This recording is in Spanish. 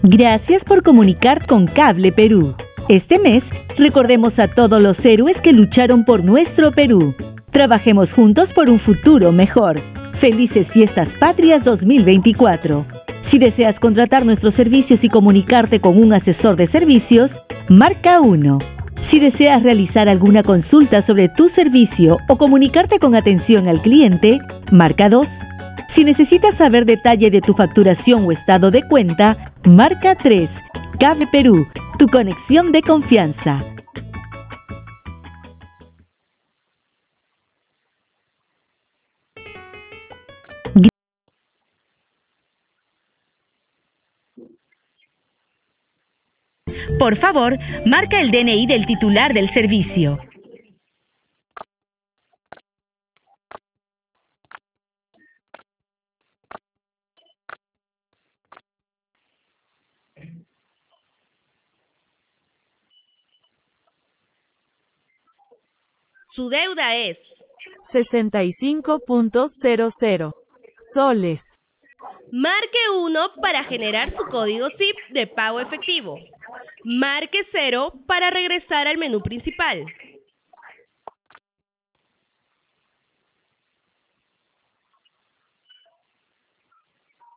Gracias por comunicar con Cable Perú. Este mes, recordemos a todos los héroes que lucharon por nuestro Perú. Trabajemos juntos por un futuro mejor. Felices Fiestas Patrias 2024. Si deseas contratar nuestros servicios y comunicarte con un asesor de servicios, marca 1. Si deseas realizar alguna consulta sobre tu servicio o comunicarte con atención al cliente, marca 2. Si necesitas saber detalle de tu facturación o estado de cuenta, marca 3. Cable Perú, tu conexión de confianza. Por favor, marca el DNI del titular del servicio. Su deuda es 65.00 soles. Marque 1 para generar su código SIP de pago efectivo. Marque 0 para regresar al menú principal.